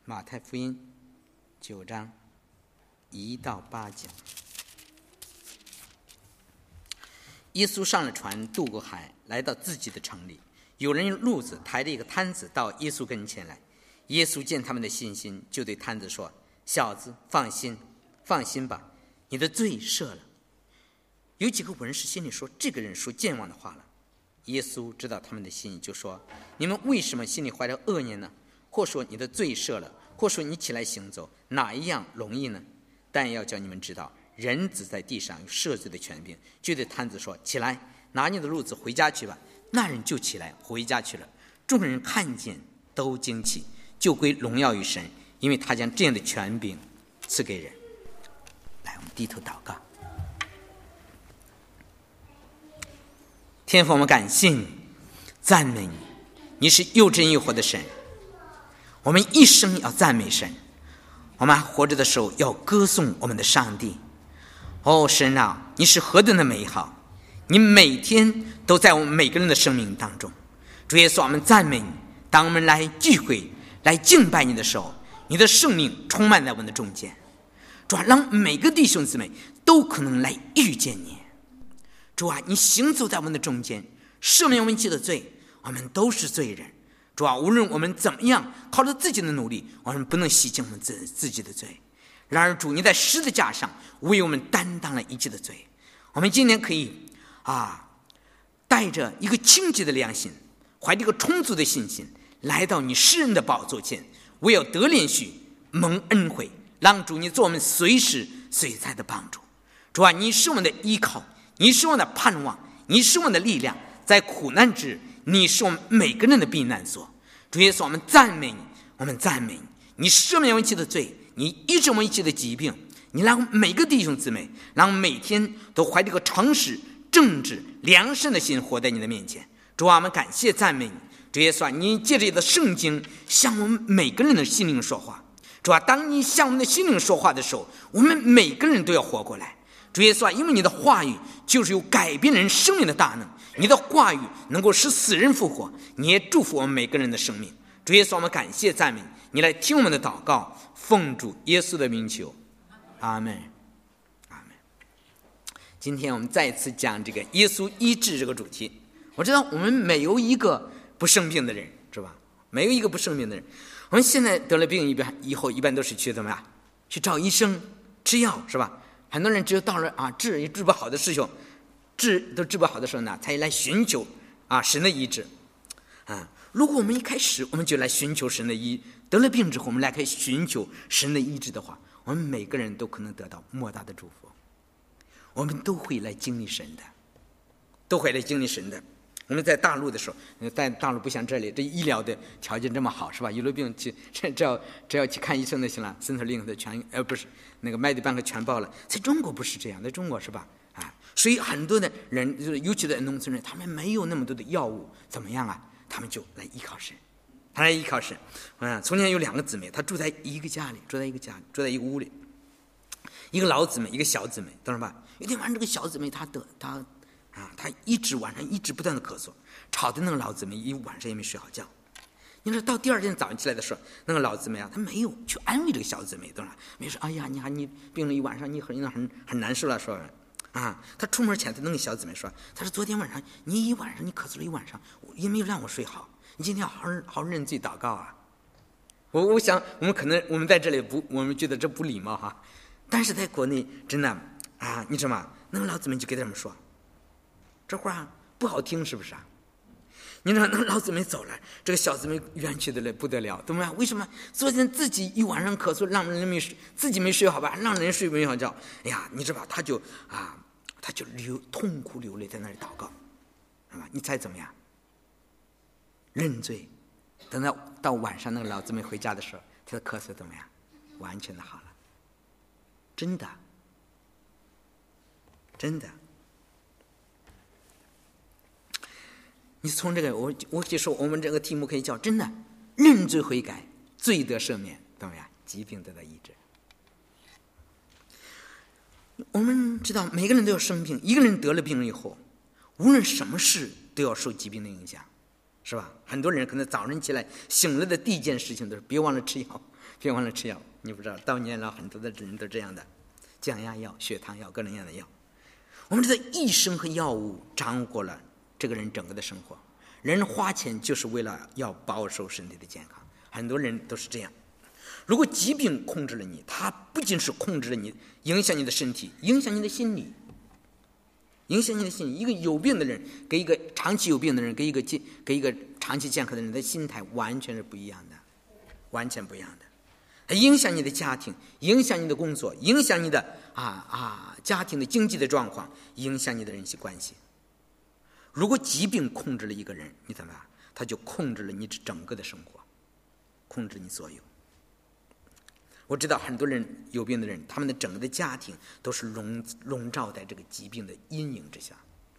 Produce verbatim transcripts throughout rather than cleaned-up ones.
马太福音九章一到八节。耶稣上了船，渡过海，来到自己的城里。有人用褥子抬着一个摊子到耶稣跟前来。耶稣见他们的信心，就对摊子说：“小子，放心，放心吧，你的罪赦了。”有几个文士心里说：“这个人说健忘的话了。”耶稣知道他们的心意，就说：“你们为什么心里怀着恶念呢？或说你的罪赦了，或说你起来行走，哪一样容易呢？但要叫你们知道，人子在地上有赦罪的权柄。”就对摊子说：“起来，拿你的褥子回家去吧。”那人就起来回家去了。众人看见都惊奇，就归荣耀于神，因为他将这样的权柄赐给人。来，我们低头祷告。天父，我们感谢你，赞美你，你是又真又活的神。我们一生要赞美神，我们还活着的时候要歌颂我们的上帝。哦，神啊，你是何等的美好，你每天都在我们每个人的生命当中。主耶稣，我们赞美你。当我们来聚会来敬拜你的时候，你的生命充满在我们的中间。主啊，让每个弟兄姊妹都可能来遇见你。主啊，你行走在我们的中间，赦免我们一切的罪。我们都是罪人。主啊，无论我们怎么样靠着自己的努力，我们不能洗净我们 自, 自己的罪。然而主，你在十字架上为我们担当了一切的罪。我们今天可以啊，带着一个清洁的良心，怀着一个充足的信心，来到你施恩的宝座前，为要得连续蒙恩惠，让主你做我们随时随在的帮助。主啊，你是我们的依靠，你是我们的盼望，你是我们的力量，在苦难之你是我们每个人的避难所。主耶稣，我们赞美你，我们赞美你。你赦免我们一切的罪，你医治我们一切的疾病，你让每个弟兄姊妹，让每天都怀着个诚实、正直、良善的心活在你的面前。主啊，我们感谢赞美你。主耶稣啊，你借着你的圣经向我们每个人的心灵说话。主啊，当你向我们的心灵说话的时候，我们每个人都要活过来。主耶稣啊，因为你的话语就是有改变人生命的大能，你的话语能够使死人复活，你也祝福我们每个人的生命。主耶稣，我们感谢赞美你，来听我们的祷告，奉主耶稣的名求，阿们，阿们。今天我们再次讲这个耶稣医治这个主题。我知道我们没有一个不生病的人，是吧？没有一个不生病的人。我们现在得了病一般以后一般都是去怎么样？去找医生吃药，是吧？很多人只有到了啊治也治不好的时候，治都治不好的时候呢，才来寻求啊神的医治啊。如果我们一开始我们就来寻求神的医，得了病之后我们来开始寻求神的医治的话，我们每个人都可能得到莫大的祝福。我们都会来经历神的，都会来经历神的。我们在大陆的时候，在大陆不像这里，这医疗的条件这么好，是吧？有了病去只要只要去看医生就行了，森特令的全呃不是那个麦迪班克全报了。在中国不是这样，在中国是吧？啊，所以很多的人，就是尤其在农村人，他们没有那么多的药物，怎么样啊？他们就来依靠神，他来依靠神。嗯，从前有两个姊妹，她住在一个家里，住在一个家里，住在一个屋里，一个老姊妹，一个小姊妹，懂了吧？有天晚上这个小姊妹她得她。啊，他一直晚上一直不断的咳嗽，吵得那个老姊妹一晚上也没睡好觉。你说到第二天早上起来的时候，那个老姊妹啊，她没有去安慰这个小姊妹，懂了？没说，哎呀，你看你病了一晚上，你很很很难受了，说啊，她出门前她那个小姊妹说，她说昨天晚上你一晚上你咳嗽了一晚上，也没有让我睡好，你今天要好好好认罪祷告啊。我我想我们可能我们在这里不，我们觉得这不礼貌哈，但是在国内真的啊，你知道吗？那个老姊妹就给他们说。这话不好听，是不是啊？你知道那个老姊妹走了，这个小姊妹冤屈的来不得了，怎么样？为什么昨天自己一晚上咳嗽，让人没睡，自己没睡好吧，让人睡没好觉？哎呀，你知道吧？他就啊，他就流痛哭流泪在那里祷告，是吧？你猜怎么样？认罪。等到到晚上那个老姊妹回家的时候，他的咳嗽怎么样？完全的好了，真的，真的。你从这个我我就说我们这个题目可以叫真的认罪悔改，罪得赦免，怎么样？疾病得到医治。我们知道每个人都要生病，一个人得了病以后，无论什么事都要受疾病的影响，是吧？很多人可能早晨起来醒了的第一件事情都是别忘了吃药， 别忘了吃药。你不知道，到年老很多的人都这样的，降压药、血糖药、各种各样的药。我们知道，医生和药物掌握了这个人整个的生活。人花钱就是为了要保守身体的健康，很多人都是这样。如果疾病控制了你，它不仅是控制了你，影响你的身体，影响你的心理，影响你的心理。一个有病的人跟一个长期有病的人，跟一个跟一个长期健康的人的心态完全是不一样的，完全不一样的。它影响你的家庭，影响你的工作，影响你的啊啊家庭的经济的状况，影响你的人际关系。如果疾病控制了一个人，你怎么办？他就控制了你整个的生活，控制你所有。我知道很多人有病的人，他们的整个的家庭都是笼笼罩在这个疾病的阴影之下。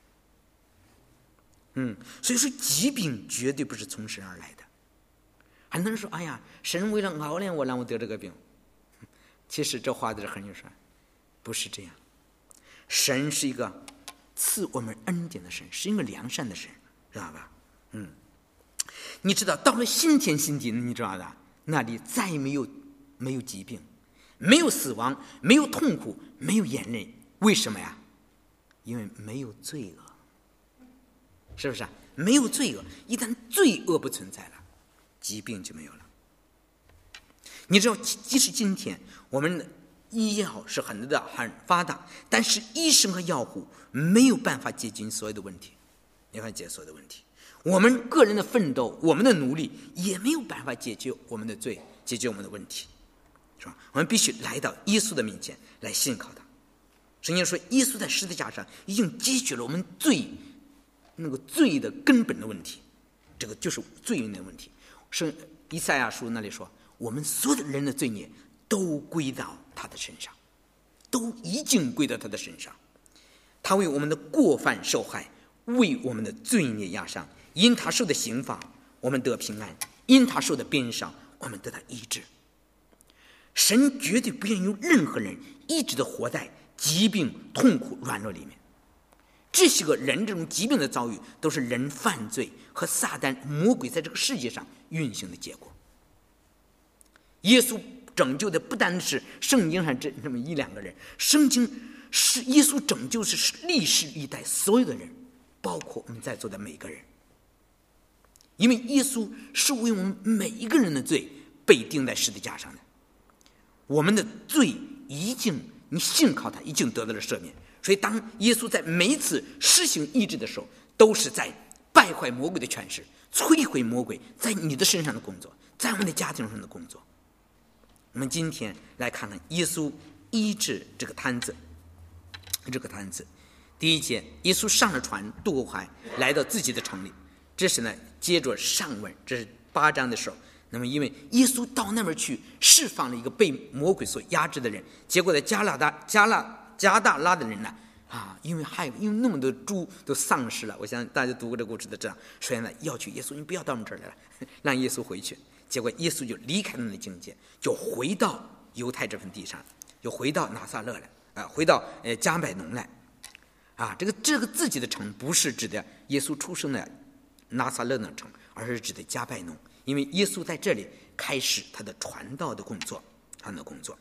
嗯，所以说疾病绝对不是从神而来的。很多人说：“哎呀，神为了熬练我，让我得这个病。”其实这话都是很有说，不是这样。神是一个赐我们恩典的神，是一个良善的神，知道吧？嗯，你知道到了新天新地，你知道的，那里再没有没有疾病，没有死亡，没有痛苦，没有眼泪。为什么呀？因为没有罪恶，是不是啊？没有罪恶，一旦罪恶不存在了，疾病就没有了。你知道，即使今天我们的医药是很的很发达，但是医生和药物没有办法解决你所有的问题，没法解决所有的问题。我们个人的奋斗，我们的努力也没有办法解决我们的罪，解决我们的问题，是吧？我们必须来到耶稣的面前来信靠他。圣经说，耶稣在十字架上已经解决了我们罪那个罪的根本的问题，这个就是罪孽的问题。圣以赛亚书那里说，我们所有的人的罪孽都归到他的身上，都已经归到他的身上。他为我们的过犯受害，为我们的罪孽压伤。因他受的刑罚，我们得平安；因他受的鞭伤，我们得到医治。神绝对不愿意有任何人一直的活在疾病、痛苦、软弱里面。这些个人这种疾病的遭遇，都是人犯罪和撒旦、魔鬼在这个世界上运行的结果。耶稣拯救的不单是圣经上这这么一两个人，圣经是耶稣拯救是历世历代所有的人，包括我们在座的每个人。因为耶稣是为我们每一个人的罪被钉在十字架上的，我们的罪已经你信靠他已经得到了赦免。所以当耶稣在每一次施行医治的时候，都是在败坏魔鬼的权势，摧毁魔鬼在你的身上的工作，在我们的家庭上的工作。我们今天来看看耶稣医治这个摊子。这个摊子第一节，耶稣上了船渡过海，来到自己的城里。这是呢，接着上文，这是八章的时候。那么因为耶稣到那边去释放了一个被魔鬼所压制的人，结果在加拉大加拉加大拉的人呢啊，因为害因为那么多猪都丧失了，我相信大家读过这个故事都知道，所以呢要去耶稣，你不要到我们这儿来了，让耶稣回去。结果耶稣就离开他们的境界，就回到犹太这份地上，就回到拿撒勒来啊，回到呃加百农来啊。这个这个自己的城不是指的耶稣出生的拿撒勒那城，而是指的加百农，因为耶稣在这里开始他的传道的工作，他的工作。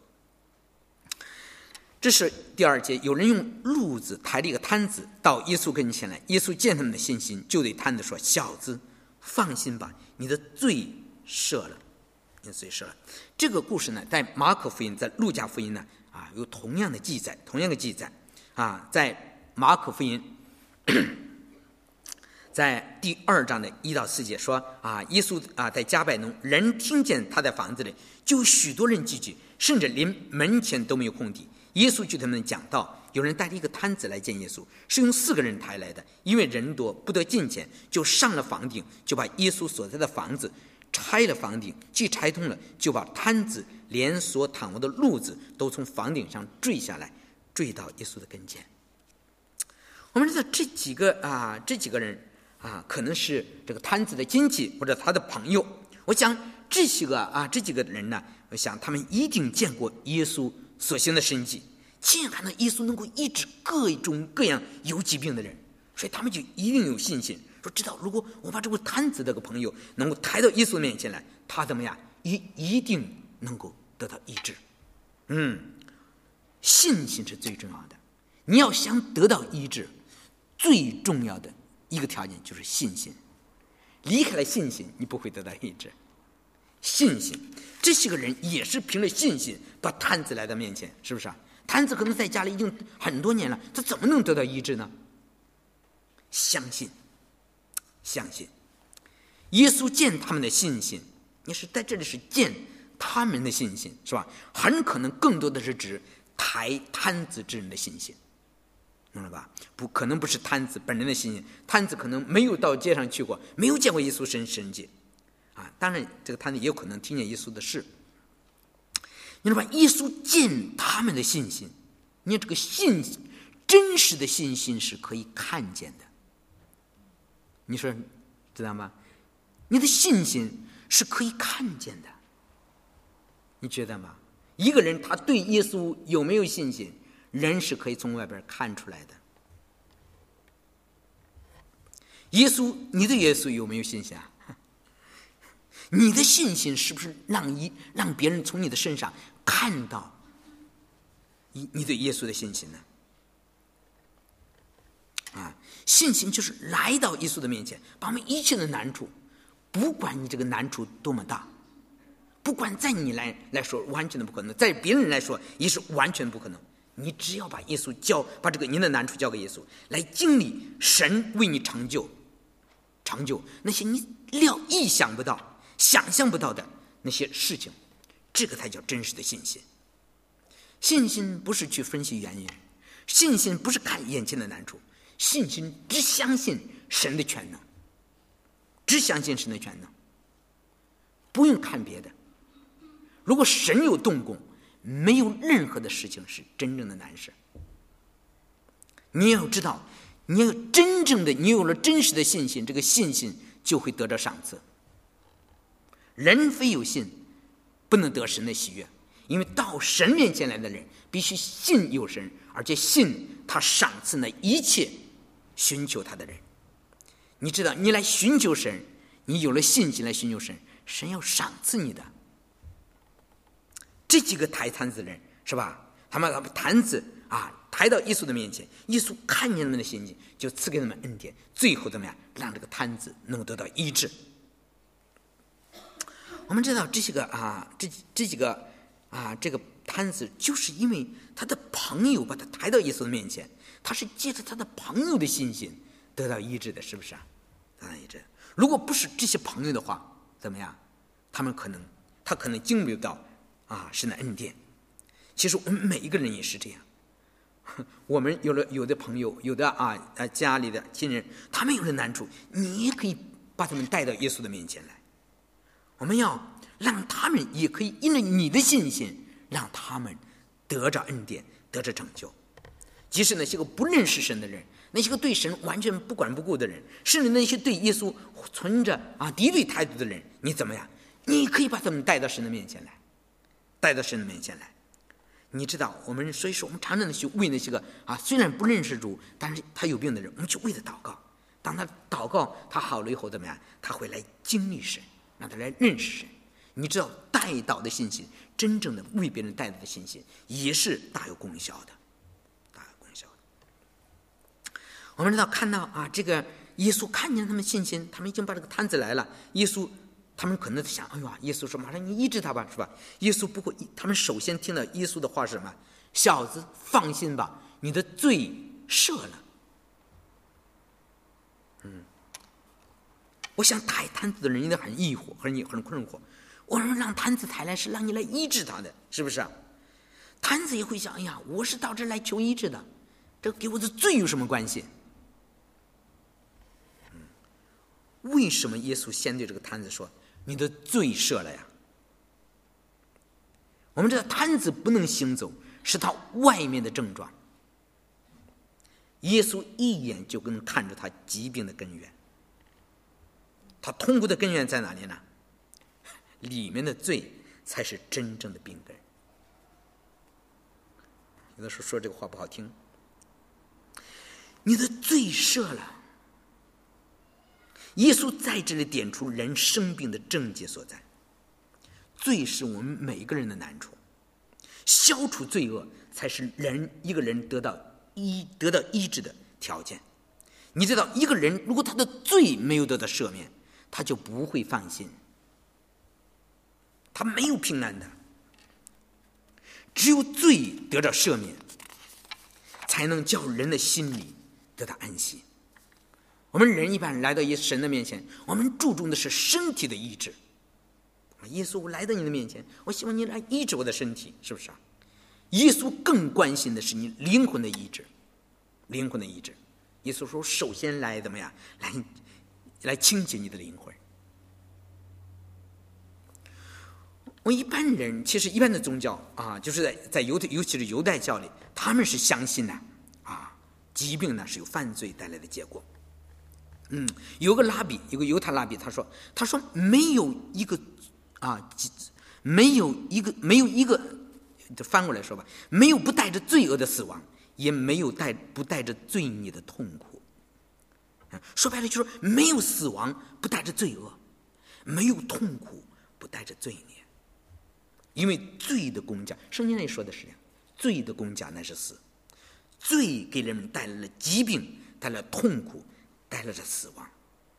这是第二节，有人用褥子抬了一个摊子到耶稣跟前来，耶稣见他们的信心，就对摊子说：“小子，放心吧，你的罪赦了，你的罪赦了。”这个故事呢，在马可福音、在路加福音呢，啊，有同样的记载，同样的记载啊，在马可福音。在第二章的一到四节说啊，耶稣啊在加百农，人听见他在房子里，就有许多人聚集，甚至连门前都没有空地。耶稣就他们讲道，有人带了一个摊子来见耶稣，是用四个人抬来的，因为人多不得进前，就上了房顶，就把耶稣所在的房子拆了房顶，既拆通了，就把摊子连所躺卧的褥子都从房顶上坠下来，坠到耶稣的跟前。我们知道这几个啊，这几个人啊，可能是这个摊子的亲戚或者他的朋友。我想这些个啊，这几个人呢，我想他们一定见过耶稣所行的神迹，亲眼看到耶稣能够医治各种各样有疾病的人，所以他们就一定有信心，说知道如果我把这个摊子这个朋友能够抬到耶稣面前来，他怎么样，一一定能够得到医治。嗯，信心是最重要的。你要想得到医治，最重要的一个条件就是信心。离开了信心，你不会得到医治。信心，这些个人也是凭着信心把瘫子来到面前，是不是啊？瘫子可能在家里已经很多年了，他怎么能得到医治呢？相信，相信。耶稣见他们的信心，你是在这里是见他们的信心，是吧？很可能更多的是指抬瘫子之人的信心，明白吧？不可能不是瘫子本人的信心，瘫子可能没有到街上去过，没有见过耶稣神神迹啊。当然，这个瘫子也有可能听见耶稣的事。你知道吧？耶稣见他们的信心，你看这个信真实的信心是可以看见的。你说知道吗？你的信心是可以看见的，你觉得吗？一个人他对耶稣有没有信心，人是可以从外边看出来的。耶稣，你对耶稣有没有信心啊？你的信心是不是让一让别人从你的身上看到你你对耶稣的信心呢？啊，信心就是来到耶稣的面前，把我们一切的难处，不管你这个难处多么大，不管在你来来说完全的不可能，在别人来说也是完全不可能。你只要把耶稣交，把这个您的难处交给耶稣，来经历神为你成就，成就那些你料意想不到、想象不到的那些事情，这个才叫真实的信心。信心不是去分析原因，信心不是看眼前的难处，信心只相信神的全能，只相信神的全能，不用看别的。如果神有动工，没有任何的事情是真正的难事。你要知道，你要真正的，你有了真实的信心，这个信心就会得到赏赐。人非有信，不能得神的喜悦，因为到神面前来的人必须信有神，而且信他赏赐那一切寻求他的人。你知道，你来寻求神，你有了信心来寻求神，神要赏赐你的。这几个抬坛子人是吧？他们把坛子啊抬到耶稣的面前，耶稣看见他们的信心，就赐给他们恩典，最后怎么样，让这个坛子能够得到医治。我们知道这些个啊，这这几个啊，这个坛子就是因为他的朋友把他抬到耶稣的面前，他是借着他的朋友的信心得到医治的，是不是啊？得到医治。如果不是这些朋友的话，怎么样？他们可能他可能经历不到啊神的恩典。其实我们每一个人也是这样。我们有了有的朋友，有的啊啊家里的亲人，他们有了难处，你也可以把他们带到耶稣的面前来。我们要让他们也可以因为你的信心，让他们得着恩典，得着拯救。即使那些个不认识神的人，那些个对神完全不管不顾的人，甚至那些对耶稣存着啊敌对态度的人，你怎么样？你可以把他们带到神的面前来，带到神的面前来。你知道，我们所以说，我们常常的去为那些个啊，虽然不认识主，但是他有病的人，我们去为他祷告。当他祷告，他好了以后怎么样？他会来经历神，让他来认识神。你知道，带祷的信心，真正的为别人带祷的信心，也是大有功效的，大有功效的。我们知道，看到啊，这个耶稣看见他们信心，他们已经把这个摊子来了，耶稣。他们可能想，哎呀，耶稣说马上你医治他吧，是吧？耶稣不会，他们首先听到耶稣的话是什么？小子，放心吧，你的罪赦了。嗯，我想抬摊子的人应该很疑惑，很很困惑。我说让摊子抬来是让你来医治他的，是不是啊？摊子也会想，哎呀，我是到这来求医治的，这给我的罪有什么关系？嗯，为什么耶稣先对这个摊子说？你的罪赦了呀。我们知道摊子不能行走，是他外面的症状。耶稣一眼就能看出他疾病的根源。他痛苦的根源在哪里呢？里面的罪才是真正的病根。有的时候说这个话不好听，你的罪赦了。耶稣在这里点出人生病的症结所在。 罪是我们每一个人的难处，消除罪恶才是人一个人得到医得到医治的条件。你知道，一个人如果他的罪没有得到赦免，他就不会放心，他没有平安的。只有罪得到赦免，才能叫人的心里得到安息。我们人一般来到神的面前，我们注重的是身体的医治。耶稣，我来到你的面前，我希望你来医治我的身体，是不是啊？耶稣更关心的是你灵魂的医治，灵魂的医治。耶稣说，首先来怎么样？来，来清洁你的灵魂。我一般人其实一般的宗教啊，就是在在犹太，尤其是犹太教里，他们是相信呢啊，疾病呢是由犯罪带来的结果。嗯，有个拉比，有个犹太拉比，他说，他说没有一个啊，没有一个没有一个，就翻过来说吧，没有不带着罪恶的死亡，也没有带不带着罪孽的痛苦。说白了就是没有死亡不带着罪恶，没有痛苦不带着罪孽。因为罪的工价，圣经里说的是这样，罪的工价乃是死，罪给人们带来了疾病，带来了痛苦，带来了死亡。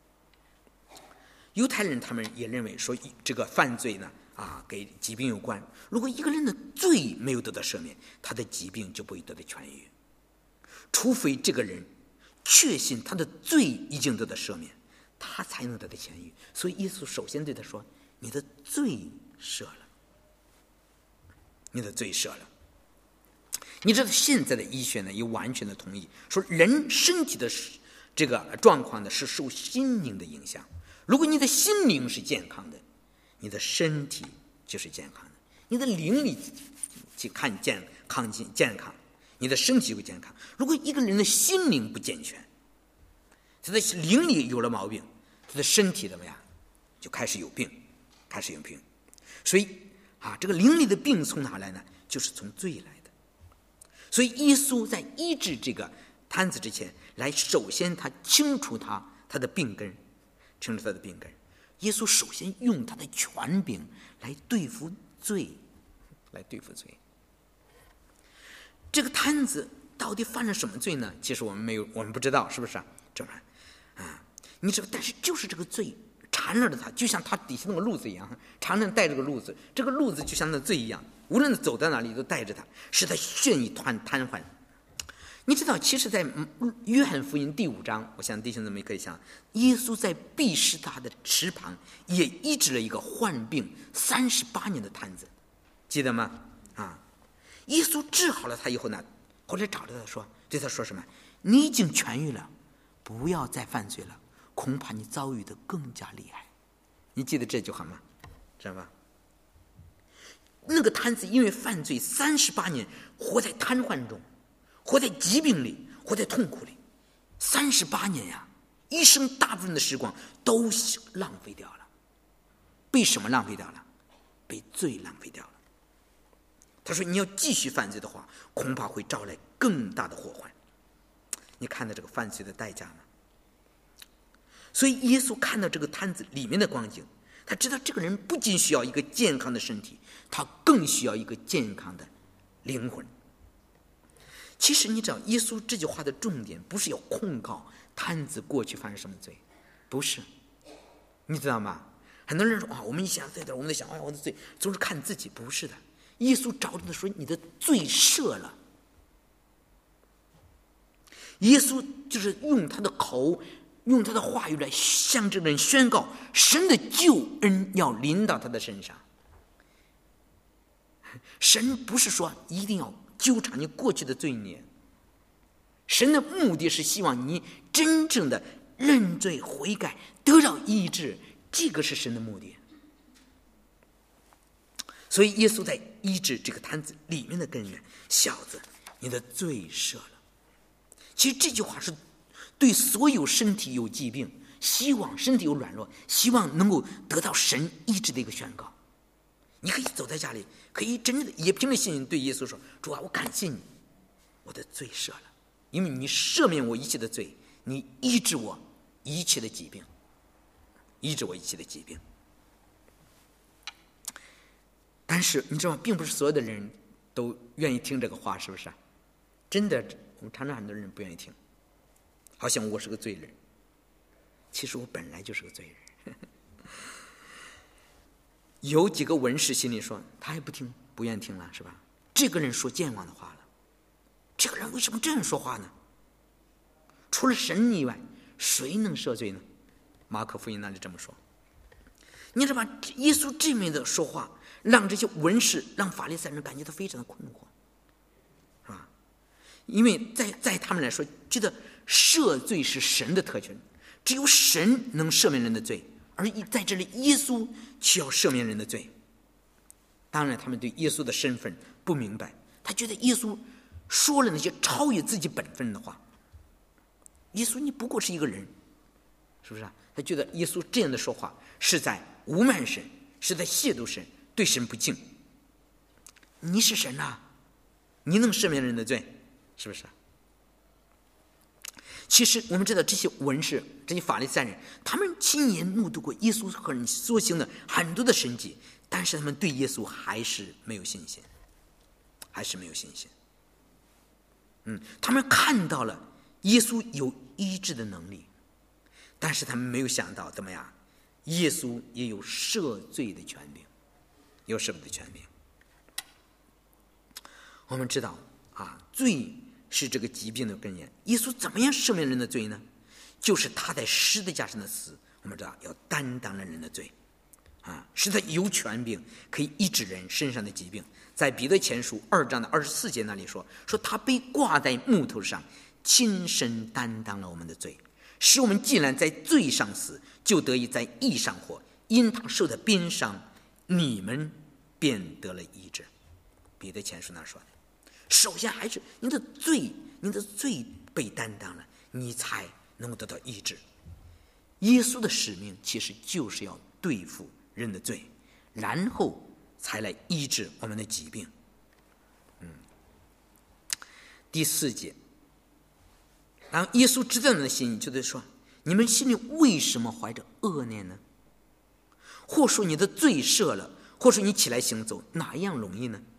犹太人他们也认为说，这个犯罪呢啊，跟疾病有关。如果一个人的罪没有得到赦免，他的疾病就不会得到痊愈，除非这个人确信他的罪已经得到赦免，他才能得到痊愈。所以耶稣首先对他说，你的罪赦了，你的罪赦了。你知道现在的医学呢也完全的同意说，人身体的这个状况呢是受心灵的影响。如果你的心灵是健康的，你的身体就是健康的。你的灵里去看健康健康，你的身体就会健康。如果一个人的心灵不健全，他的灵里有了毛病，他的身体怎么样？就开始有病，开始有病。所以啊，这个灵里的病从哪来呢？就是从罪来的。所以耶稣在医治这个瘫子之前，来首先他清除他他的病根，清除他的病根。耶稣首先用他的权柄来对付罪，来对付罪。这个瘫子到底犯了什么罪呢？其实我们没有，我们不知道，是不是啊？正然啊，你知道，但是就是这个罪缠绕着他，就像他底下那个路子一样，常常带着个路子，这个路子就像那罪一样，无论走到哪里都带着他，使他陷于瘫瘫痪。你知道，其实在约翰福音第五章，我想弟兄姊妹可以想，耶稣在毕士大的池旁也医治了一个患病三十八年的瘫子，记得吗？啊，耶稣治好了他以后呢，后来找着他说，对他说什么？你已经痊愈了，不要再犯罪了，恐怕你遭遇的更加厉害。你记得这句话吗？知道吧？那个瘫子因为犯罪三十八年，活在瘫痪中，活在疾病里，活在痛苦里，三十八年呀，一生大部分的时光都浪费掉了。被什么浪费掉了？被罪浪费掉了。他说，你要继续犯罪的话，恐怕会招来更大的祸患。你看到这个犯罪的代价吗？所以耶稣看到这个摊子里面的光景，他知道这个人不仅需要一个健康的身体，他更需要一个健康的灵魂。其实你知道，耶稣这句话的重点不是要控告摊子过去犯了什么罪，不是，你知道吗？很多人说啊，我们一想罪的，我们在想，哎，我的罪总是看自己，不是的。耶稣找着的说，你的罪赦了。耶稣就是用他的口，用他的话语来向这个人宣告，神的救恩要临到他的身上。神不是说一定要纠缠你过去的罪孽，神的目的是希望你真正的认罪悔改，得到医治，这个是神的目的。所以耶稣在医治这个摊子里面的根源，小子，你的罪赦了。其实这句话是对所有身体有疾病，希望身体有软弱，希望能够得到神医治的一个宣告。你可以走在家里，可以真正的也凭着信心对耶稣说，主啊，我感谢你，我的罪赦了，因为你赦免我一切的罪，你医治我一切的疾病，医治我一切的疾病。 但是你知道吗？并不是所有的人都愿意听这个话，是不是？真的，我们常常很多人不愿意听，好像我是个罪人。其实我本来就是个罪人。有几个文士心里说，他还不听，不愿意听了，是吧？这个人说健忘的话了，这个人为什么这样说话呢？除了神以外，谁能赦罪呢？马可福音那里这么说。你知道吗？耶稣这么的说话，让这些文士、让法利赛人感觉到非常的困惑，是吧？因为在在他们来说，觉得赦罪是神的特权，只有神能赦免人的罪，而在这里耶稣却要赦免人的罪。当然他们对耶稣的身份不明白，他觉得耶稣说了那些超越自己本分的话。耶稣你不过是一个人，是不是啊？他觉得耶稣这样的说话是在侮慢神，是在亵渎神，对神不敬。你是神啊，你能赦免人的罪，是不是？其实我们知道这些文士、这些法利赛人，他们亲眼目睹过耶稣和人所行的很多的神迹，但是他们对耶稣还是没有信心，还是没有信心。嗯，他们看到了耶稣有医治的能力，但是他们没有想到怎么样，耶稣也有赦罪的权柄，有赦罪的权柄。我们知道啊，罪是这个疾病的根源。耶稣怎么样赦免人的罪呢？就是他在十字架上的死，我们知道要担当了人的罪啊，使他有权柄可以医治人身上的疾病。在彼得前书二章的二十四节那里说，说他被挂在木头上，亲身担当了我们的罪，使我们既然在罪上死，就得以在义上活。因他受的鞭伤，你们便得了医治。彼得前书那说的，首先还是你的罪，你的罪被担当了，你才能够得到医治。耶稣的使命其实就是要对付人的罪，然后才来医治我们的疾病。嗯，第四节，然后耶稣知道你的心意，就得说，你们心里为什么怀着恶念呢？或说你的罪赦了，或说你起来行走，哪样容易呢？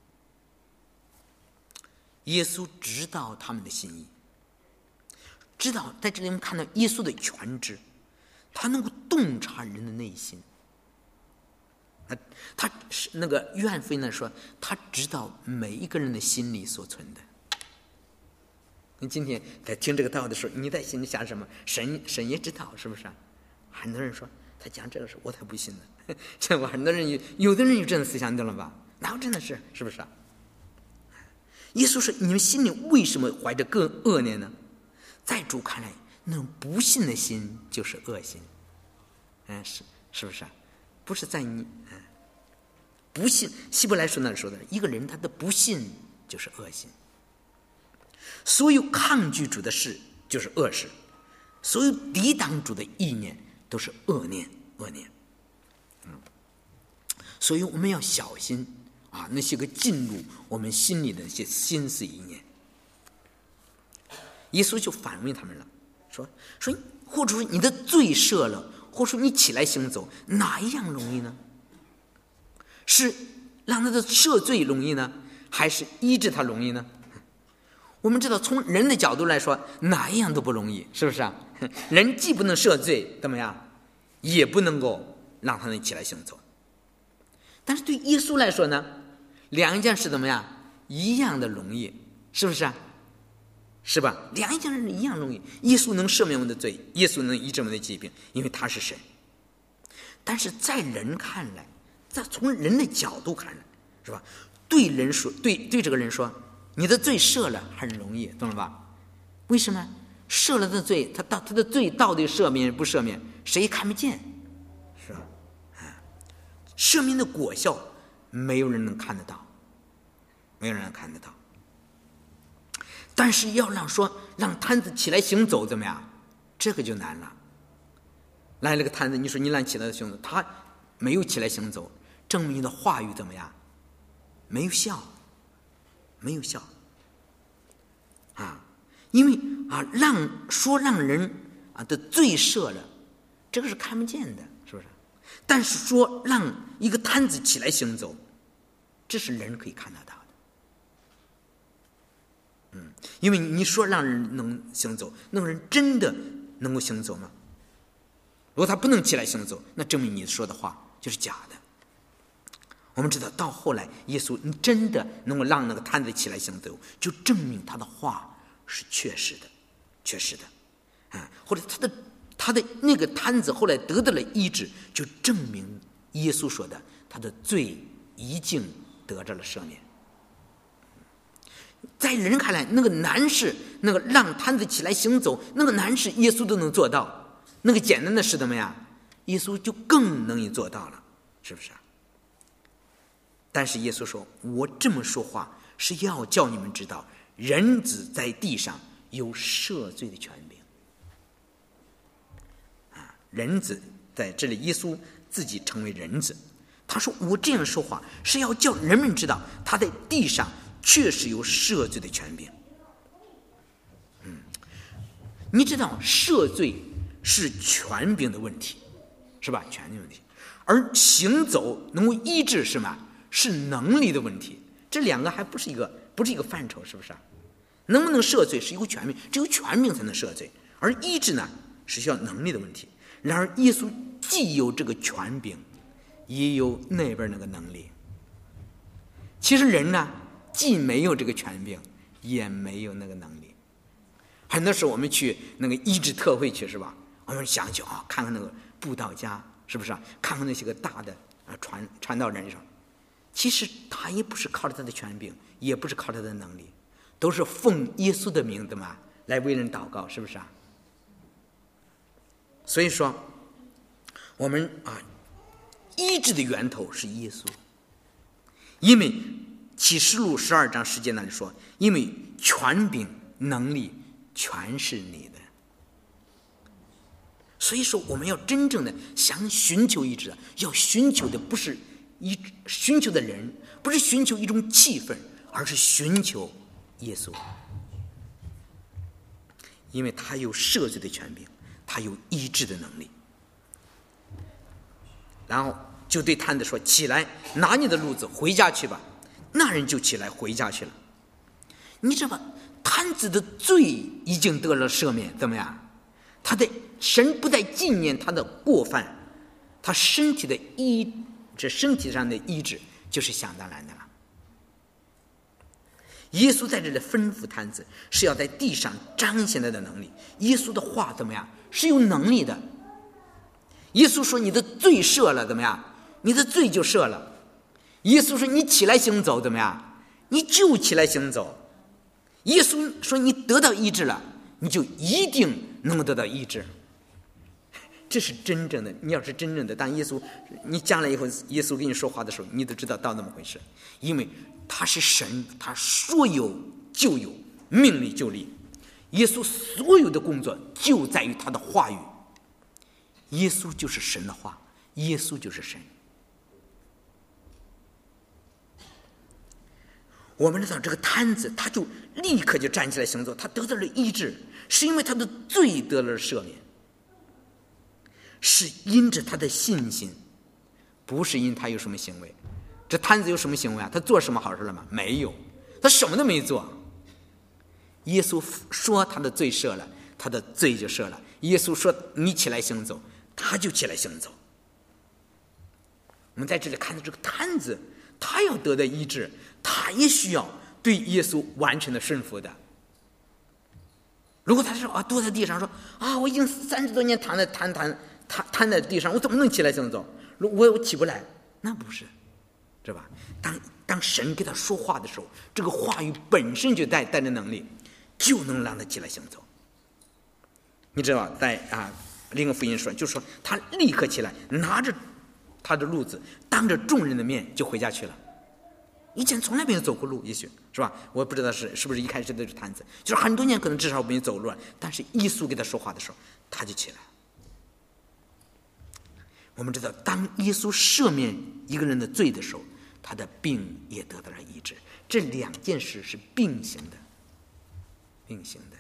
耶稣知道他们的心意，知道在这里我们看到耶稣的全知，他能够洞察人的内心。他是那个约翰福音呢说，他知道每一个人的心里所存的。你今天在听这个道的时候，你在心里想什么？神神也知道，是不是？很多人说他讲这个时候，我才不信呢。这我很多人有有的人有这样的思想，你懂了吧？哪有真的是，是不是？耶稣说：“你们心里为什么怀着更恶念呢？”在主看来，那种不信的心就是恶心。嗯，是是不是？不是在你嗯，不信。希伯来书那里说的，一个人他的不信就是恶心。所有抗拒主的事就是恶事，所有抵挡主的意念都是恶念，恶念。嗯，所以我们要小心。啊，那些个进入我们心里的一些心思意念，耶稣就反问他们了，说说或者说你的罪赦了，或者说你起来行走，哪一样容易呢？是让他的赦罪容易呢，还是医治他容易呢？我们知道，从人的角度来说，哪一样都不容易，是不是啊？人既不能赦罪，怎么样，也不能够让他们起来行走。但是对耶稣来说呢？两件事怎么样？一样的容易，是不是啊？是吧？两件事一样容易。耶稣能赦免我们的罪，耶稣能医治我们的疾病，因为他是神。但是在人看来，在从人的角度看来，是吧？对人说，对对这个人说，你的罪赦了很容易，懂了吧？为什么？赦了的罪，他到他的罪到底赦免不赦免，谁看不见？是吧？啊，赦免的果效，没有人能看得到，没有人能看得到。但是要让说让摊子起来行走怎么样？这个就难了。来了个摊子，你说你让起来行走，他没有起来行走，证明你的话语怎么样？没有效，没有效啊！因为啊，让说让人啊的罪赦了，这个是看不见的，是不是？但是说让一个摊子起来行走， 这是人可以看得到的。嗯，因为你说让人能行走，那个人真的能够行走吗？如果他不能起来行走，那证明你说的话就是假的。我们知道到后来耶稣真的能够让那个瘫子起来行走，就证明他的话是确实的，确实的啊，或者他的他的那个瘫子后来得到了医治，就证明耶稣说的他的罪已经得着了赦免。在人看来，那个难事，那个让瘫子起来行走，那个难事耶稣都能做到，那个简单的事怎么样，耶稣就更能做到了，是不是啊？但是耶稣说，我这么说话是要叫你们知道，人子在地上有赦罪的权柄啊！人子在这里，耶稣自己成为人子，他说我这样说话是要叫人们知道，他在地上确实有赦罪的权柄。嗯，你知道赦罪是权柄的问题，是吧？权柄的问题，而行走能够医治是吗？是能力的问题。这两个还不是一个不是一个范畴，是不是啊？能不能赦罪是一个权柄，只有权柄才能赦罪，而医治呢是需要能力的问题。然而耶稣既有这个权柄，也有那边那个能力。其实人呢，既没有这个权柄，也没有那个能力。很多时候我们去那个医治特会去，是吧？我们想去啊、哦，看看那个布道家，是不是啊？看看那些个大的啊传传道人上。其实他也不是靠着他的权柄，也不是靠着他的能力，都是奉耶稣的名字嘛来为人祷告，是不是啊？所以说我们啊医治的源头是耶稣，因为启示录十二章十节那里说，因为权柄能力全是你的。所以说我们要真正的想寻求医治的，要寻求的不是一寻求的人，不是寻求一种气氛，而是寻求耶稣，因为他有赦罪的权柄，他有医治的能力。然后就对瘫子说，起来，拿你的褥子回家去吧。那人就起来回家去了。你知道吧，瘫子的罪已经得了赦免，怎么样？他的神不再纪念他的过犯，他身体的医这身体上的医治就是想当然的了。耶稣在这里吩咐瘫子是要在地上彰显他的能力。耶稣的话怎么样？是有能力的。耶稣说你的罪赦了，怎么样？你的罪就赦了。耶稣说你起来行走，怎么样？你就起来行走。耶稣说你得到医治了，你就一定能够得到医治。这是真正的。你要是真正的当耶稣，你将来以后耶稣跟你说话的时候，你都知道到那么回事，因为他是神，他说有就有，命立就立。耶稣所有的工作就在于他的话语。耶稣就是神的话，耶稣就是神。我们知道这个瘫子他就立刻就站起来行走，他得到了医治，是因为他的罪得了赦免，是因着他的信心，不是因他有什么行为。这瘫子有什么行为啊？他做什么好事了吗？没有，他什么都没做。耶稣说他的罪赦了，他的罪就赦了。耶稣说你起来行走，他就起来行走。我们在这里看到这个瘫子，他要得到医治，他也需要对耶稣完全的顺服的。如果他说啊，坐在地上说啊，我已经三十多年躺在瘫瘫瘫瘫在地上，我怎么能起来行走？我我起不来，那不是，是吧？当当神跟他说话的时候，这个话语本身就带带着能力，就能让他起来行走。你知道，在啊另一个福音说，就说他立刻起来，拿着他的褥子，当着众人的面就回家去了。以前从来没有走过路，也许是吧？我不知道是是不是一开始都是瘫子，就是很多年可能至少没有走路了。但是耶稣跟他说话的时候，他就起来。我们知道，当耶稣赦免一个人的罪的时候，他的病也得到了医治。这两件事是并行的，并行的。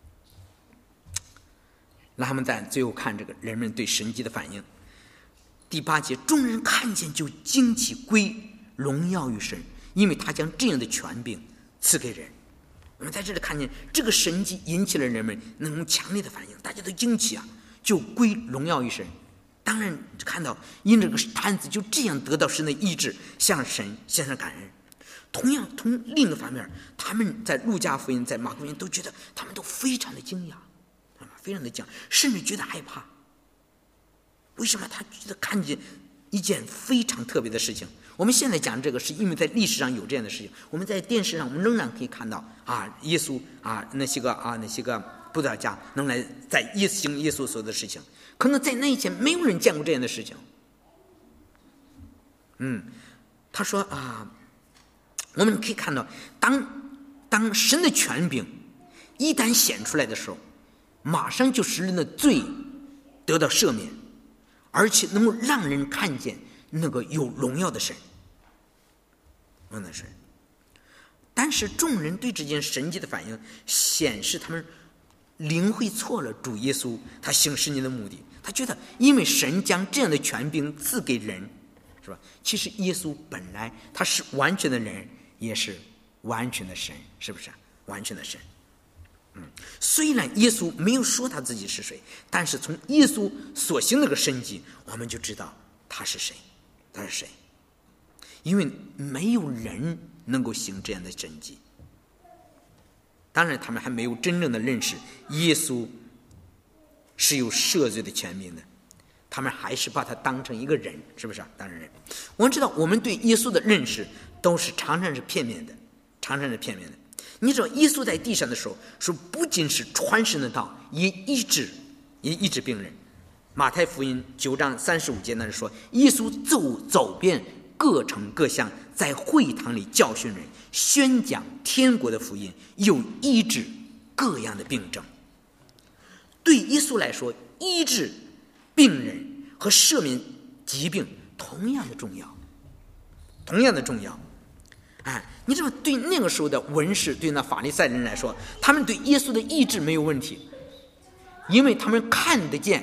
那我们再最后看这个人们对神迹的反应。第八节，众人看见就惊奇，归荣耀于神，因为他将这样的权柄赐给人。我们在这里看见这个神迹引起了人们那种强烈的反应，大家都惊奇啊，就归荣耀于神。当然看到因这个摊子就这样得到神的医治，向神献上感恩。同样从另一个方面，他们在路加福音在马可福音都觉得他们都非常的惊讶，非常的惊讶，甚至觉得害怕。为什么？他觉得看见一件非常特别的事情。我们现在讲这个是因为在历史上有这样的事情，我们在电视上我们仍然可以看到啊，耶稣啊那些个啊那些个布道家能来在耶稣行耶稣所有的事情，可能在那以前没有人见过这样的事情。嗯，他说啊，我们可以看到，当当神的权柄一旦显出来的时候，马上就使人的罪得到赦免，而且能够让人看见那个有荣耀的神，荣耀的神。但是众人对这件神迹的反应，显示他们领会错了主耶稣他行神迹的目的。他觉得，因为神将这样的权柄赐给人，是吧？其实耶稣本来他是完全的人，也是完全的神，是不是？完全的神。嗯，虽然耶稣没有说他自己是谁，但是从耶稣所行那个神迹，我们就知道他是谁，他是谁。因为没有人能够行这样的神迹。当然，他们还没有真正的认识耶稣是有赦罪的权柄的，他们还是把他当成一个人，是不是啊？当然人。我们知道，我们对耶稣的认识都是常常是片面的，常常是片面的。你知道耶稣在地上的时候，说不仅是传神的道，也医治，也医治病人。马太福音九章三十五节那是说，耶稣走走遍各城各乡，在会堂里教训人，宣讲天国的福音，又医治各样的病症。对耶稣来说，医治病人和赦免疾病同样的重要，同样的重要。哎，你知道，对那个时候的文士，对那法利赛人来说，他们对耶稣的医治没有问题，因为他们看得见，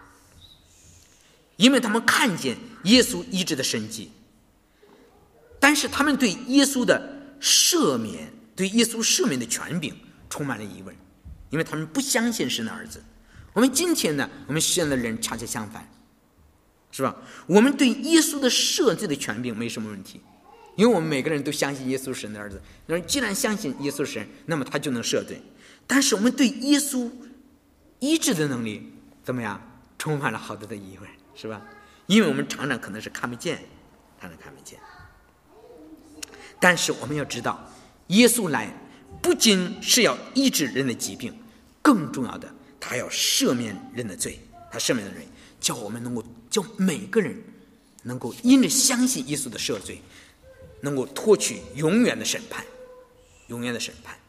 因为他们看见耶稣医治的神迹。但是他们对耶稣的赦免，对耶稣赦免的权柄充满了疑问，因为他们不相信神的儿子。我们今天呢，我们现在的人恰恰相反，是吧？我们对耶稣的赦罪的权柄没什么问题，因为我们每个人都相信耶稣是神的儿子。那既然相信耶稣是神，那么他就能赦罪。但是我们对耶稣医治的能力怎么样，充满了好多的疑问，是吧？因为我们常常可能是看不见，常常看不见。但是我们要知道，耶稣来不仅是要医治人的疾病，更重要的，他要赦免人的罪。他赦免的人，叫我们能够，叫每个人能够因着相信耶稣的赦罪，能够脱去永远的审判，永远的审判。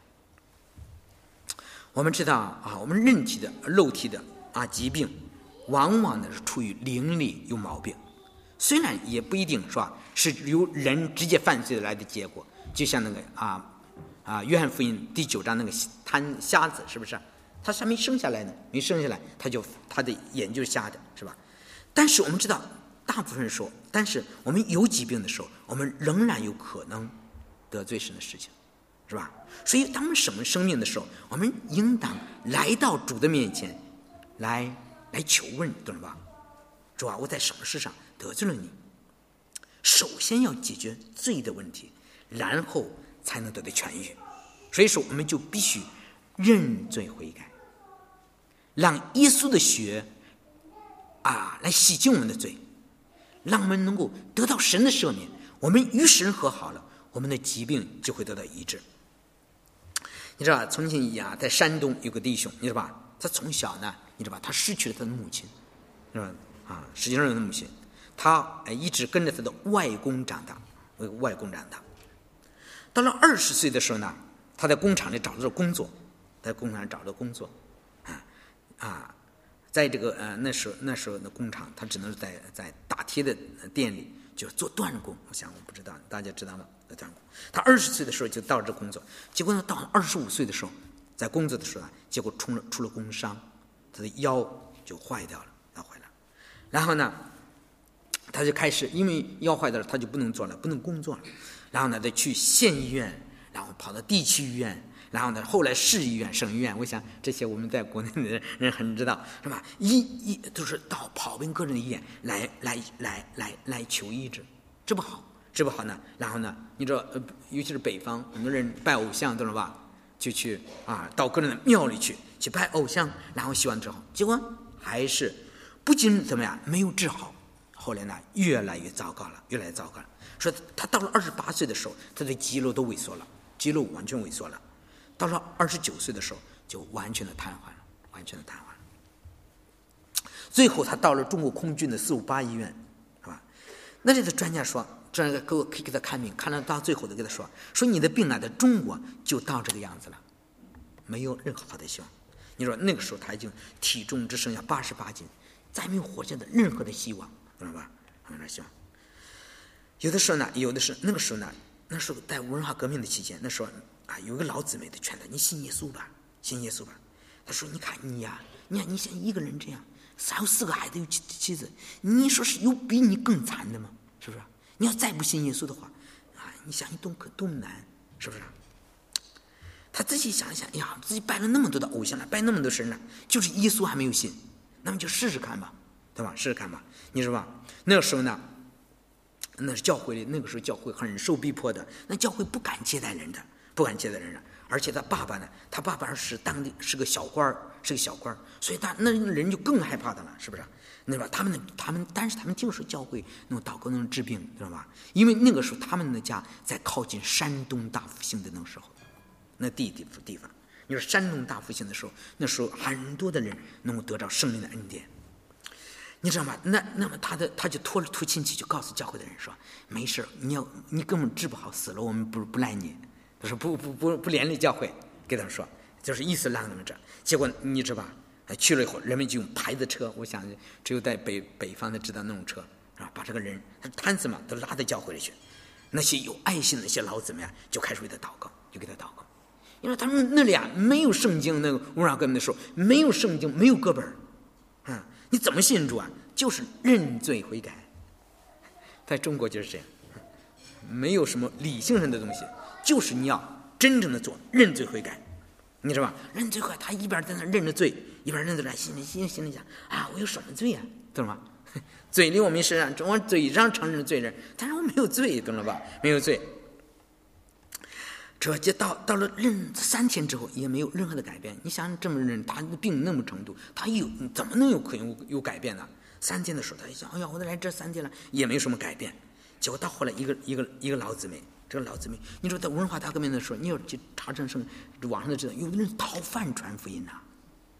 我们知道啊，我们人体的、肉体的啊疾病，往往呢是出于灵里有毛病，虽然也不一定是吧，是由人直接犯罪来的结果。就像那个啊啊，约翰福音第九章那个瘫瞎子，是不是？他还没生下来呢，没生下来，他就他的眼就是瞎的，是吧？但是我们知道，大部分人说，但是我们有疾病的时候，我们仍然有可能得罪神的事情，是吧？所以当我们什么生命的时候，我们应当来到主的面前，来来求问，懂了吧？主啊，我在什么事上得罪了你？首先要解决罪的问题，然后才能得到痊愈。所以说，我们就必须认罪悔改，让耶稣的血啊来洗净我们的罪，让我们能够得到神的赦免。我们与神和好了，我们的疾病就会得到医治。你知道，从前呀，在山东有个弟兄，你知道吧？他从小呢，你知道吧？他失去了他的母亲，是吧？啊，实际上他的母亲，他一直跟着他的外公长大，外公长大。到了二十岁的时候呢，他在工厂里找到了工作，在工厂里找到工作，啊啊，在这个呃那时候那时候的工厂，他只能在在打铁的店里就做锻工。我想我不知道大家知道吗？在锻工。他二十岁的时候就到了这工作，结果呢，到了二十五岁的时候，在工作的时候呢，结果出了出了工伤，他的腰就坏掉了，腰坏了。然后呢， 他就开始因为腰坏的了，他就不能做了，不能工作了。然后呢，再去县医院，然后跑到地区医院，然后呢，后来市医院、省医院。我想这些我们在国内的人很知道，是吧？医医都是到跑遍各种医院来来来来来求医治，治不好，治不好呢。然后呢，你知道，呃，尤其是北方，很多人拜偶像，懂了吧？就去啊，到各种的庙里去去拜偶像，然后希望治好，结果还是不仅怎么样，没有治好。后来呢，越来越糟糕了，越来越糟糕了。说他到了二十八岁的时候，他的肌肉都萎缩了，肌肉完全萎缩了。到了二十九岁的时候，就完全的瘫痪了，完全的瘫痪了。最后他到了中国空军的四五八医院，是吧？那里的专家说，专家给我可以给他看病，看了到最后的给他说，说你的病啊，在中国就到这个样子了，没有任何好的希望。你说那个时候他已经体重只剩下八十八斤，再没有活下的任何的希望。知道吧？没有希望。有的时候呢，有的是那个时候呢，那时候在文化革命的期间，那时候啊，有个老姊妹的劝他：“你信耶稣吧，信耶稣吧。”他说：“你看你呀、啊，你看你像一个人这样，还有四个孩子，有妻妻子，你说是有比你更惨的吗？是不是？你要再不信耶稣的话，啊，你想你多可多么难，是不是？”他自己想一想，哎呀，自己拜了那么多的偶像了，拜那么多神了，就是耶稣还没有信，那么就试试看吧。对吧？试试看吧，你说吧？那个时候呢，那是教会里，那个时候教会很受逼迫的，那教会不敢接待人的，不敢接待人的。而且他爸爸呢，他爸爸是当地是个小官是个小官所以他那人就更害怕他了，是不是？那吧？他们他们，但是他们听说教会那种祷告能治病，知道吧？因为那个时候他们的家在靠近山东大复兴的那个时候，那地地地方，你说山东大复兴的时候，那时候很多的人能够得到圣灵的恩典。你知道吗？那那么他的他就托了托亲戚，就告诉教会的人说：“没事，你要你根本治不好，死了我们不不赖你。”他说不不不不连累教会，给他们说，就是意思让他们这。结果你知道吧？去了以后，人们就用牌子车，我想只有在北北方才知道那种车，啊，把这个人他瘫死嘛，都拉到教会里去。那些有爱心的那些老子们呀，就开始为他祷告，就给他祷告。因为他们那里啊没有圣经，那个文化革命的时候没有圣经，没有歌本，啊。你怎么信主啊？就是认罪悔改。在中国就是这样，没有什么理性上的东西，就是你要真正的做认罪悔改，你知道吧？认罪悔改，他一边在那认着罪，一边认着来，心里心里心里想啊，我有什么罪啊？懂了吗？嘴里我们身上，我嘴上承认罪人，但是我没有罪，懂了吧？没有罪。这就到到了认三天之后，也没有任何的改变。你想这么人，他病那么程度，他有怎么能有可能有改变呢？三天的时候，他一想，哎呀，我都来这三天了，也没有什么改变。结果到后来，一个一个一个老姊妹，这个老姊妹，你说在文化大革命的时候，你要去查证上网上都知道，有的人讨饭传福音呐、啊。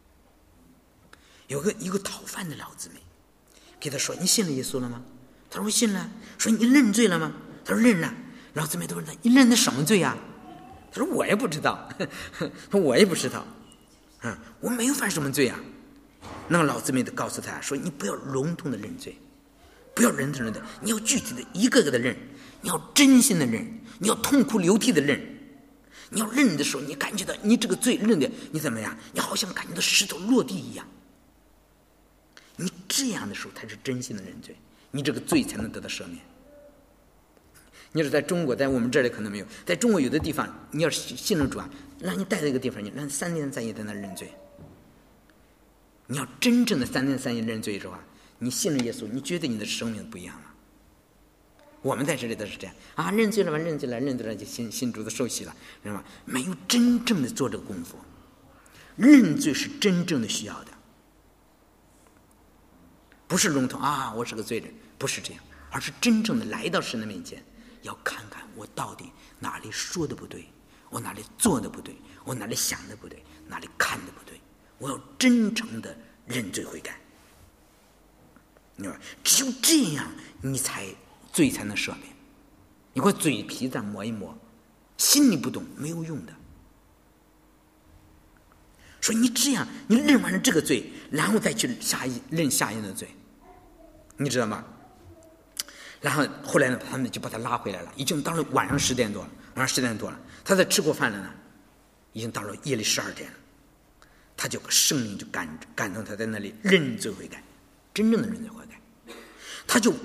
有个一个讨饭的老姊妹，给他说：“你信了耶稣了吗？”他说：“我信了。”说：“你认罪了吗？”他说：“认了。”老姊妹都问他：“你认的什么罪呀、啊？”他说：“我也不知道，我也不知道，嗯，我没有犯什么罪啊。”那个老姊妹的告诉他说：“你不要笼统的认罪，不要认认的，你要具体的一个个的认，你要真心的认，你要痛哭流涕的认。你要认的时候，你感觉到你这个罪认的，你怎么样？你好像感觉到石头落地一样。你这样的时候才是真心的认罪，你这个罪才能得到赦免。”你说在中国，在我们这里可能没有，在中国有的地方，你要是信了主啊，让你带到一个地方，你让三天三夜在那认罪。你要真正的三天三夜认罪的话，你信了耶稣，你觉得你的生命不一样了。我们在这里都是这样啊，认罪了吧，认罪了，认罪了就信信主的受洗了，知道吗？没有真正的做这个功夫，认罪是真正的需要的，不是笼统啊，我是个罪人，不是这样，而是真正的来到神的面前。要看看我到底哪里说的不对，我哪里做的不对，我哪里想的不对，哪里看的不对，我要真诚的认罪悔改。你说只有这样，你才罪才能赦免。你把嘴皮再磨一磨，心里不懂没有用的。说你这样，你认完了这个罪，然后再去下一认下一任的罪，你知道吗？然后后来呢，他们就把他拉回来了。已经到了晚上十点多了，晚上十点多了，他在吃过饭了呢，已经到了夜里十二点了。他就圣灵就感感动他在那里认罪悔改，真正的认罪悔改。他就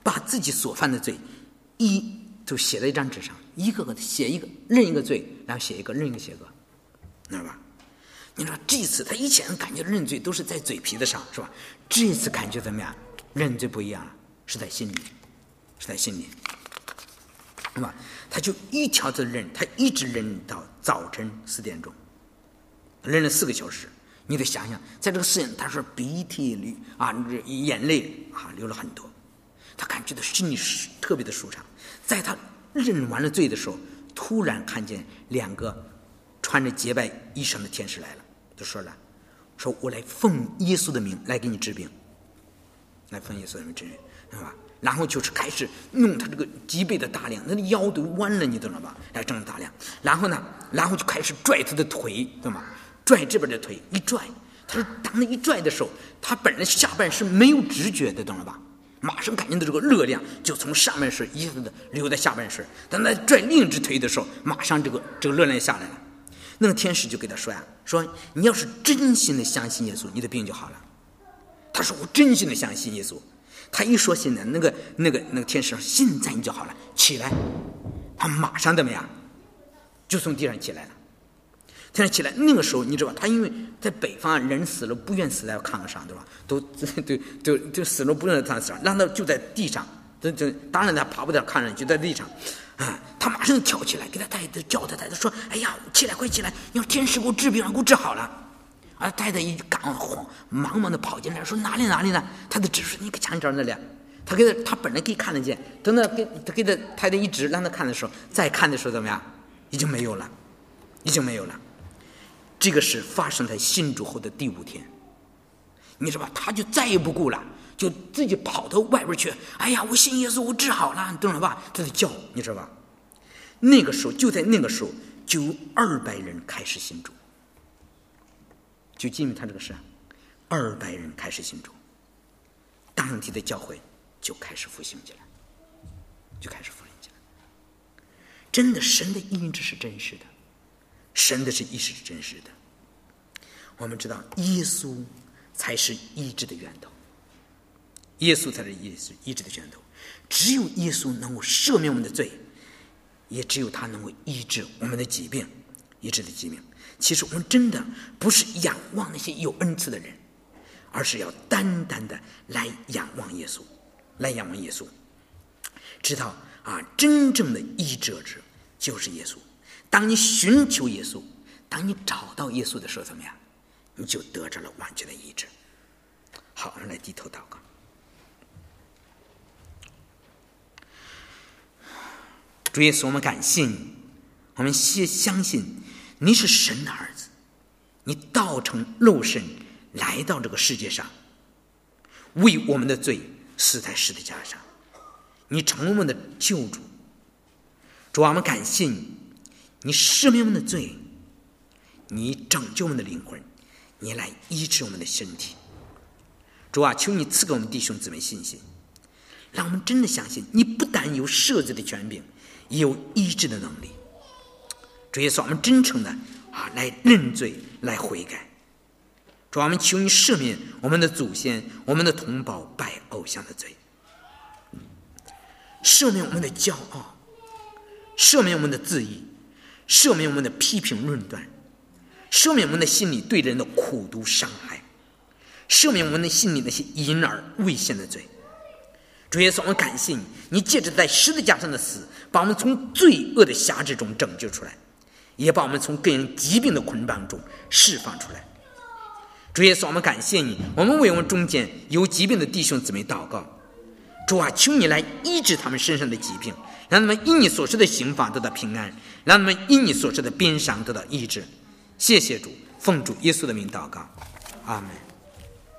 把自己所犯的罪一就写在一张纸上，一个个的写一个，认一个罪，然后写一个，认一个写一个，知道吧？你说这次他以前感觉认罪都是在嘴皮子上，是吧？这次感觉怎么样？认罪不一样了，是在心里，是在心里，是吧？他就一条的认，他一直认到早晨四点钟，认了四个小时。你得想想，在这个事情，他说鼻涕流啊，眼泪啊流了很多，他感觉到心里是特别的舒畅。在他认完了罪的时候，突然看见两个穿着洁白衣裳的天使来了，就说了，说我来奉耶稣的名来给你治病，来奉耶稣的名治病，是吧？然后就是开始用他这个脊背的大梁，他的腰都弯了，你懂了吧？来正大梁，然后呢，然后就开始拽他的腿，懂吗？拽这边的腿一拽，他说当他一拽的时候，他本来下半身没有知觉的，懂了吧？马上感觉到这个热量就从上半身一下子流到下半身。当他拽另一只腿的时候，马上这个这个热量下来了。那个天使就给他说呀，说你要是真心的相信耶稣，你的病就好了。他说我真心的相信耶稣。他一说现在，那个那个那个天使说现在你就好了，起来。他马上怎么样，就从地上起来了。天上起来，那个时候你知道吧？他因为在北方人死了不愿死在炕上，对吧？都对对就死了不愿在炕上，让他就在地上，就就当然他爬不到炕上，就在地上，啊，他马上跳起来，给他太太叫他太太说：“哎呀，起来，快起来！要天使给我治病，给我治好了。”啊，太太一赶慌，忙忙的跑进来，说：“哪里哪里呢？”他的指说：“你个墙角那里。”他给他，他本来可以看得见，等他给他给他太太一指让他看的时候，再看的时候怎么样？已经没有了，已经没有了。这个事发生在信主后的第五天，你知道吧？他就再也不顾了，就自己跑到外边去。哎呀，我信耶稣，我治好了，懂了吧？他就叫，你知道吧？那个时候，就在那个时候，就有二百人开始信主，就因为他这个事，二百人开始信主，当地的教会就开始复兴起来，就开始复兴起来。真的，神的意志是真实的。神的是意志是真实的，我们知道耶稣才是医治的源头，耶稣才是医治医治的源头。只有耶稣能够赦免我们的罪，也只有他能够医治我们的疾病，医治的疾病。其实我们真的不是仰望那些有恩赐的人，而是要单单的来仰望耶稣，来仰望耶稣，知道啊，真正的医治者就是耶稣。当你寻求耶稣，当你找到耶稣的时候，怎么样？你就得着了完全的医治。好，我们来低头祷告。主耶稣，我们感谢你，我们先相信你是神的儿子，你道成肉身来到这个世界上，为我们的罪死在十字架上，你成为我们的救主。主啊，我们感谢你，你赦免我们的罪，你拯救我们的灵魂，你来医治我们的身体。主啊，求你赐给我们弟兄姊妹信心，让我们真的相信你不但有赦罪的权柄，也有医治的能力。主耶稣，我们真诚的啊来认罪，来悔改。主啊，我们求你赦免我们的祖先、我们的同胞拜偶像的罪，赦免我们的骄傲，赦免我们的自义，赦免我们的批评论断，赦免我们的心里对人的苦毒伤害，赦免我们的心里那些隐而未现的罪。主耶稣，我们感谢你，你借着在十字架上的死，把我们从罪恶的辖制中拯救出来，也把我们从各样疾病的捆绑中释放出来。主耶稣，我们感谢你，我们为我们中间有疾病的弟兄姊妹祷告。主啊，求你来医治他们身上的疾病，让他们因你所受的刑罚得到平安，让他们因你所受的鞭伤得到医治。谢谢主，奉主耶稣的名祷告，阿们。